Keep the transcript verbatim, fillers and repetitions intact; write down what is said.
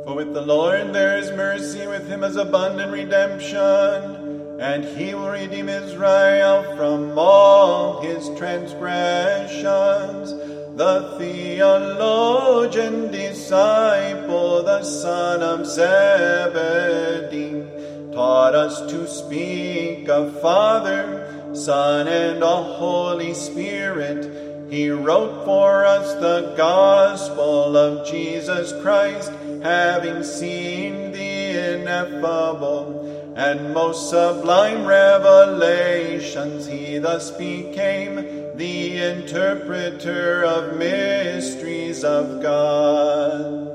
For with the Lord there is mercy, with him is abundant redemption, and he will redeem Israel from all his transgressions. The theologian disciple, the son of Zebedee, taught us to speak of Father, Son, and a Holy Spirit. He wrote for us the gospel of Jesus Christ, having seen the ineffable and most sublime revelations. He thus became the interpreter of mysteries of God.